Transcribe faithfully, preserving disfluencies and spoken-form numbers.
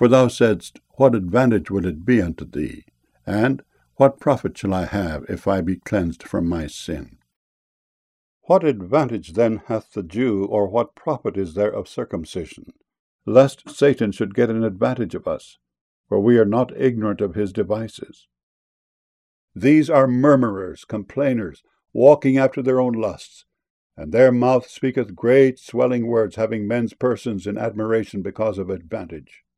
For thou saidst, What advantage will it be unto thee? And, What profit shall I have, if I be cleansed from my sin? What advantage then hath the Jew, or what profit is there of circumcision? Lest Satan should get an advantage of us, for we are not ignorant of his devices. These are murmurers, complainers, walking after their own lusts, and their mouth speaketh great swelling words, having men's persons in admiration because of advantage.